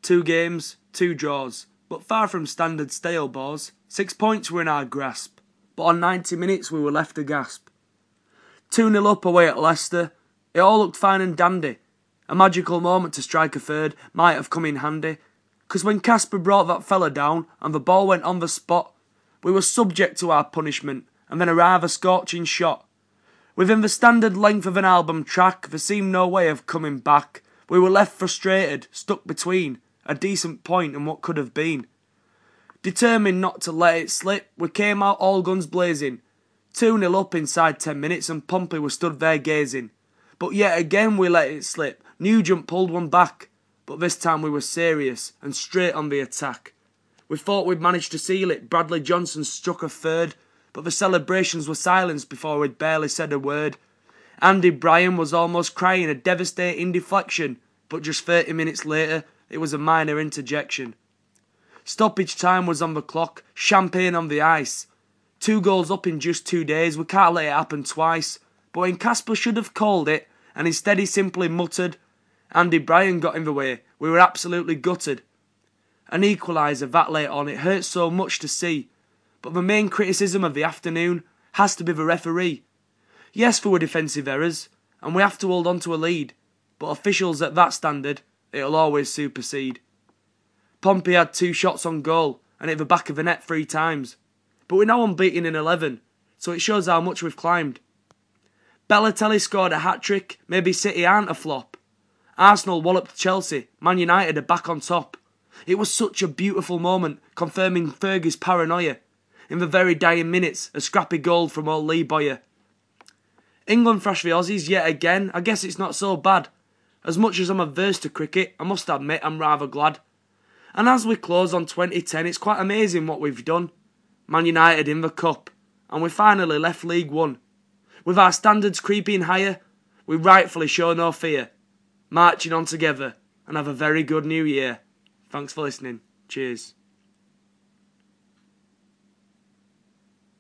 2 games, 2 draws, but far from standard stale boys. 6 points were in our grasp, but on 90 minutes we were left aghast. 2-0 up away at Leicester, it all looked fine and dandy. A magical moment to strike a third might have come in handy, 'cause when Casper brought that fella down and the ball went on the spot, we were subject to our punishment and then a rather scorching shot. Within the standard length of an album track, there seemed no way of coming back. We were left frustrated, stuck between a decent point and what could have been. Determined not to let it slip, we came out all guns blazing. 2-0 up inside 10 minutes and Pompey was stood there gazing. But yet again we let it slip. Nugent pulled one back, but this time we were serious and straight on the attack. We thought we'd managed to seal it. Bradley Johnson struck a third, but the celebrations were silenced before we'd barely said a word. Andy Bryan was almost crying, a devastating deflection, but just 30 minutes later it was a minor interjection. Stoppage time was on the clock, champagne on the ice. 2 goals up in just 2 days, we can't let it happen twice. But when Casper should have called it, and instead he simply muttered, Andy Bryan got in the way, we were absolutely gutted. An equaliser that late on, it hurts so much to see. But the main criticism of the afternoon has to be the referee. Yes, there were defensive errors, and we have to hold on to a lead, but officials at that standard, it'll always supersede. Pompey had 2 shots on goal and hit the back of the net 3 times. But we're now unbeaten in 11, so it shows how much we've climbed. Balotelli scored a hat-trick, maybe City aren't a flop. Arsenal walloped Chelsea, Man United are back on top. It was such a beautiful moment, confirming Fergie's paranoia. In the very dying minutes, a scrappy goal from old Lee Bowyer. England thrashed the Aussies yet again. I guess it's not so bad. As much as I'm averse to cricket, I must admit I'm rather glad. And as we close on 2010, it's quite amazing what we've done. Man United in the cup, and we finally left League One. With our standards creeping higher, we rightfully show no fear, marching on together and have a very good new year. Thanks for listening. Cheers.